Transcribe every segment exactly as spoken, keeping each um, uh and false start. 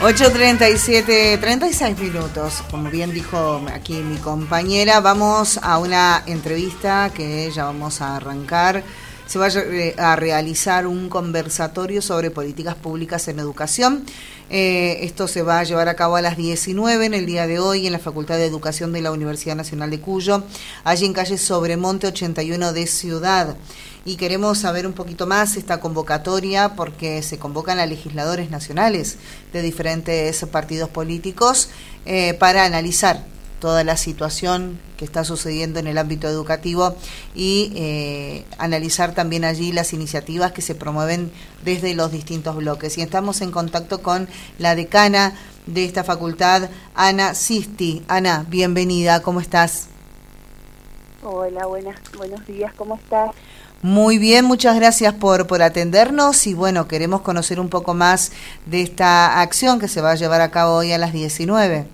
ocho treinta y siete, treinta y seis minutos, como bien dijo aquí mi compañera. Vamos a una entrevista que ya vamos a arrancar. Se va a realizar un conversatorio sobre políticas públicas en educación. Eh, esto se va a llevar a cabo a las diecinueve en el día de hoy en la Facultad de Educación de la Universidad Nacional de Cuyo, allí en calle Sobremonte ochenta y uno de Ciudad. Y queremos saber un poquito más esta convocatoria porque se convocan a legisladores nacionales de diferentes partidos políticos eh, para analizar toda la situación que está sucediendo en el ámbito educativo y eh, analizar también allí las iniciativas que se promueven desde los distintos bloques. Y estamos en contacto con la decana de esta facultad, Ana Sisti. Ana, bienvenida, ¿cómo estás? Hola, buenas, buenos días, ¿cómo estás? Muy bien, muchas gracias por, por atendernos y bueno, queremos conocer un poco más de esta acción que se va a llevar a cabo hoy a las diecinueve.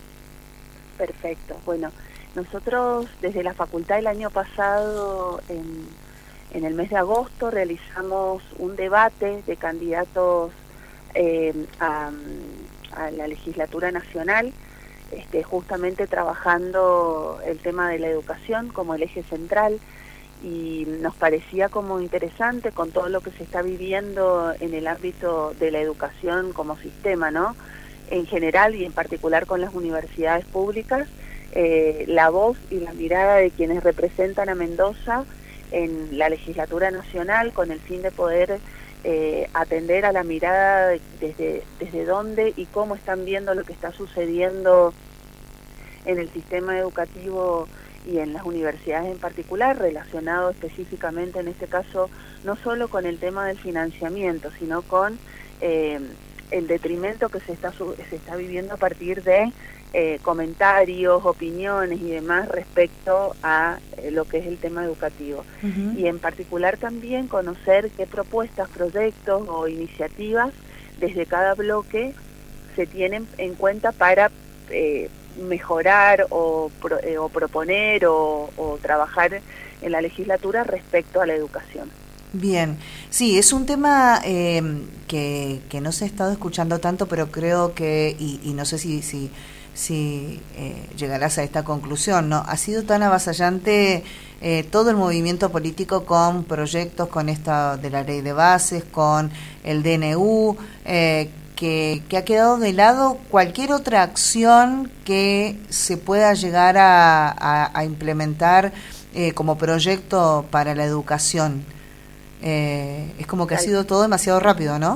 Perfecto, bueno, nosotros desde la facultad el año pasado, en, en el mes de agosto, realizamos un debate de candidatos eh, a, a la legislatura nacional, este, justamente trabajando el tema de la educación como el eje central. Y nos parecía como interesante con todo lo que se está viviendo en el ámbito de la educación como sistema, ¿no? En general y en particular con las universidades públicas, eh, la voz y la mirada de quienes representan a Mendoza en la legislatura nacional con el fin de poder eh, atender a la mirada de, desde, desde dónde y cómo están viendo lo que está sucediendo en el sistema educativo y en las universidades en particular, relacionado específicamente en este caso no solo con el tema del financiamiento, sino con eh, el detrimento que se está, se está viviendo a partir de eh, comentarios, opiniones y demás respecto a eh, lo que es el tema educativo. Uh-huh. Y en particular también conocer qué propuestas, proyectos o iniciativas desde cada bloque se tienen en cuenta para eh, mejorar o, pro, eh, o proponer o, o trabajar en la legislatura respecto a la educación. Bien, sí, es un tema eh, que, que no se ha estado escuchando tanto, pero creo que, y, y no sé si, si, si eh, llegarás a esta conclusión, ¿no? Ha sido tan avasallante eh, todo el movimiento político con proyectos, con esta de la ley de bases, con el D N U, eh, Que, que ha quedado de lado cualquier otra acción que se pueda llegar a, a, a implementar eh, como proyecto para la educación. Eh, es como que ha sido todo demasiado rápido, ¿no?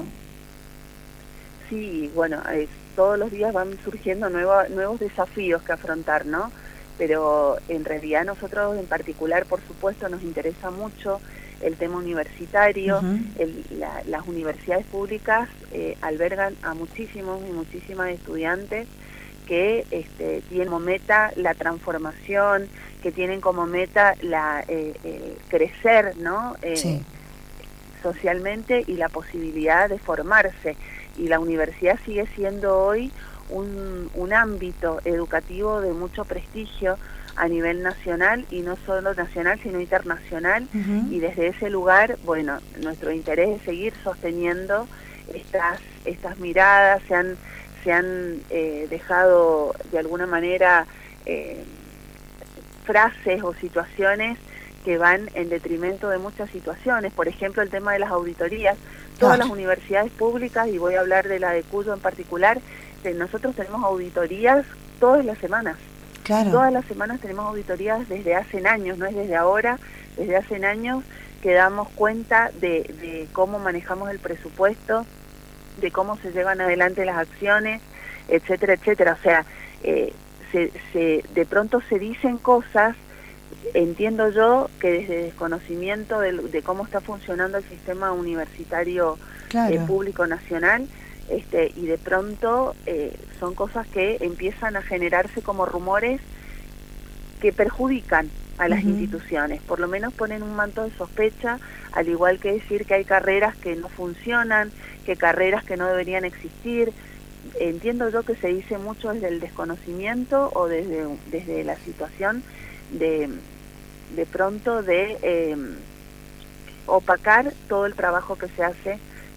Sí, bueno, eh, todos los días van surgiendo nueva, nuevos desafíos que afrontar, ¿no? Pero en realidad nosotros en particular, por supuesto, nos interesa mucho el tema universitario. Uh-huh. el, la, las universidades públicas eh, albergan a muchísimos y muchísimas estudiantes que este, tienen como meta la transformación, que tienen como meta la eh, eh, crecer, ¿no? Eh, sí. Socialmente y la posibilidad de formarse. Y la universidad sigue siendo hoy un, un ámbito educativo de mucho prestigio a nivel nacional, y no solo nacional, sino internacional. Uh-huh. Y desde ese lugar, bueno, nuestro interés es seguir sosteniendo estas estas miradas. Se han, se han eh, dejado de alguna manera eh, frases o situaciones que van en detrimento de muchas situaciones. Por ejemplo, el tema de las auditorías. Todas las universidades públicas, y voy a hablar de la de Cuyo en particular, de nosotros tenemos auditorías todas las semanas. Claro. Todas las semanas tenemos auditorías desde hace años, no es desde ahora, desde hace años que damos cuenta de, de cómo manejamos el presupuesto, de cómo se llevan adelante las acciones, etcétera, etcétera. O sea, eh, se, se, de pronto se dicen cosas, entiendo yo, que desde desconocimiento de, de cómo está funcionando el sistema universitario, claro, eh, público nacional, Este, y de pronto eh, son cosas que empiezan a generarse como rumores que perjudican a las uh-huh. instituciones, por lo menos ponen un manto de sospecha, al igual que decir que hay carreras que no funcionan, que carreras que no deberían existir. Entiendo yo que se dice mucho desde el desconocimiento o desde, desde la situación de, de pronto de eh, opacar todo el trabajo que se hace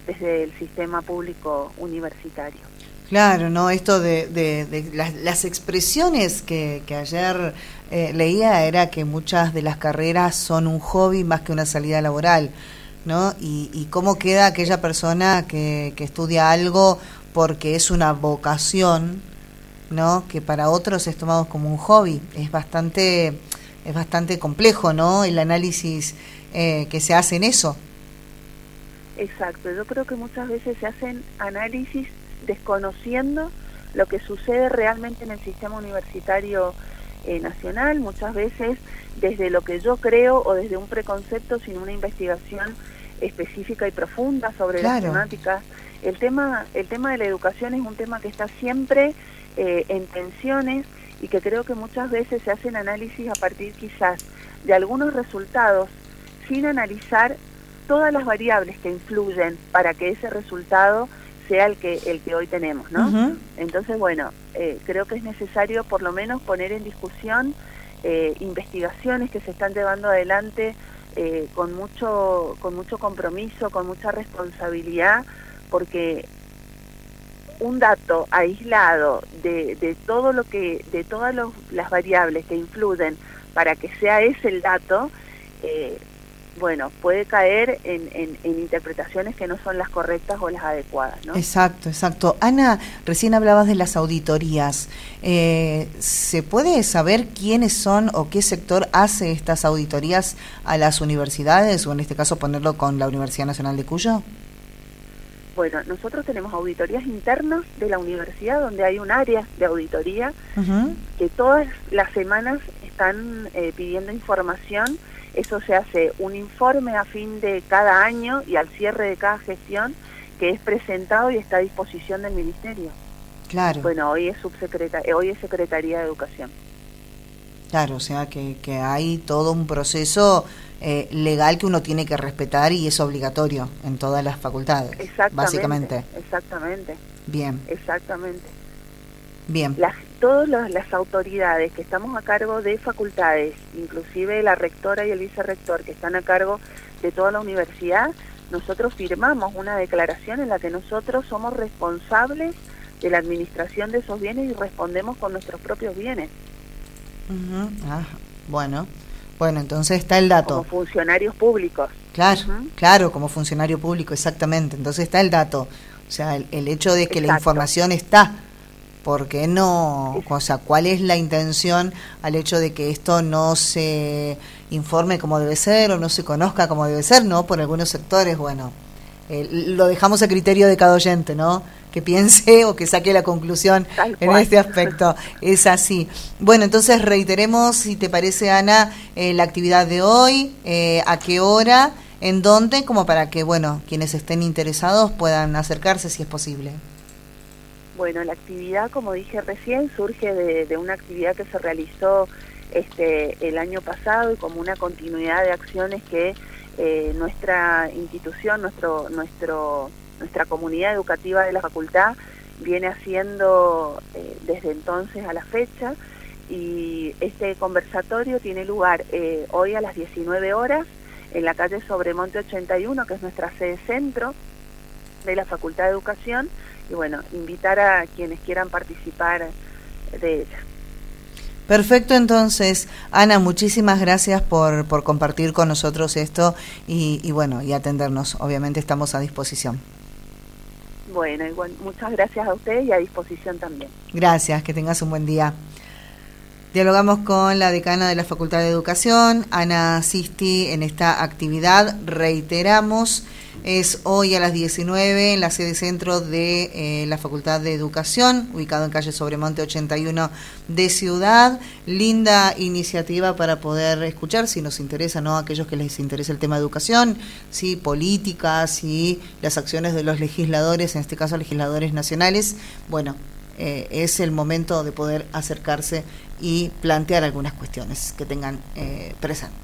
desde el sistema público universitario. Claro, ¿no? Esto de, de, de las, las expresiones que, que ayer eh, leía era que muchas de las carreras son un hobby más que una salida laboral, ¿no? Y, y cómo queda aquella persona que, que estudia algo porque es una vocación, ¿no? Que para otros es tomado como un hobby. Es bastante, es bastante complejo, ¿no? El análisis eh, que se hace en eso. Exacto, yo creo que muchas veces se hacen análisis desconociendo lo que sucede realmente en el sistema universitario eh, nacional, muchas veces desde lo que yo creo o desde un preconcepto sin una investigación específica y profunda sobre claro. las temáticas. El tema, el tema de la educación es un tema que está siempre eh, en tensiones y que creo que muchas veces se hacen análisis a partir quizás de algunos resultados sin analizar todas las variables que influyen para que ese resultado sea el que el que hoy tenemos, ¿no? Uh-huh. Entonces, bueno, eh, creo que es necesario por lo menos poner en discusión eh, investigaciones que se están llevando adelante eh, con mucho con mucho compromiso, con mucha responsabilidad, porque un dato aislado de, de todo lo que de todas los, las variables que influyen para que sea ese el dato, eh, bueno, puede caer en, en, en interpretaciones que no son las correctas o las adecuadas, ¿no? Exacto, exacto. Ana, recién hablabas de las auditorías. Eh, ¿Se puede saber quiénes son o qué sector hace estas auditorías a las universidades, o en este caso ponerlo con la Universidad Nacional de Cuyo? Bueno, nosotros tenemos auditorías internas de la universidad, donde hay un área de auditoría uh-huh. que todas las semanas están eh, pidiendo información. Eso se hace un informe a fin de cada año y al cierre de cada gestión, que es presentado y está a disposición del Ministerio. Claro. Bueno, hoy es subsecretaría, hoy es Secretaría de Educación. Claro, o sea que, que hay todo un proceso eh, legal que uno tiene que respetar y es obligatorio en todas las facultades. Exactamente. Básicamente. Exactamente. Bien. Exactamente. Bien. Las, todas las, las autoridades que estamos a cargo de facultades, inclusive la rectora y el vicerrector que están a cargo de toda la universidad, nosotros firmamos una declaración en la que nosotros somos responsables de la administración de esos bienes y respondemos con nuestros propios bienes. Uh-huh. Ah, bueno, bueno, entonces está el dato. Como funcionarios públicos. Claro, uh-huh. claro, como funcionario público, exactamente. Entonces está el dato. O sea, el, el hecho de que Exacto. la información está. ¿Por qué no? O sea, ¿cuál es la intención al hecho de que esto no se informe como debe ser o no se conozca como debe ser, ¿no? Por algunos sectores, bueno, eh, lo dejamos a criterio de cada oyente, ¿no? Que piense o que saque la conclusión en este aspecto. Es así. Bueno, entonces reiteremos, si te parece, Ana, eh, la actividad de hoy, eh, a qué hora, en dónde, como para que, bueno, quienes estén interesados puedan acercarse si es posible. Bueno, la actividad, como dije recién, surge de, de una actividad que se realizó este, el año pasado y como una continuidad de acciones que eh, nuestra institución, nuestro, nuestro, nuestra comunidad educativa de la facultad viene haciendo eh, desde entonces a la fecha. Y este conversatorio tiene lugar eh, hoy a las diecinueve horas en la calle Sobremonte ochenta y uno, que es nuestra sede centro de la Facultad de Educación. Y bueno, invitar a quienes quieran participar de ella. Perfecto, entonces, Ana, muchísimas gracias por, por compartir con nosotros esto y, y bueno, y atendernos. Obviamente estamos a disposición. Bueno, igual, muchas gracias a ustedes y a disposición también. Gracias, que tengas un buen día. Dialogamos con la decana de la Facultad de Educación, Ana Sisti, en esta actividad. Reiteramos, es hoy a las diecinueve en la sede centro de eh, la Facultad de Educación, ubicado en calle Sobremonte ochenta y uno de Ciudad. Linda iniciativa para poder escuchar, si nos interesa, ¿no? Aquellos que les interesa el tema de educación, sí, políticas y las acciones de los legisladores, en este caso legisladores nacionales. Bueno, eh, es el momento de poder acercarse y plantear algunas cuestiones que tengan eh, presentes.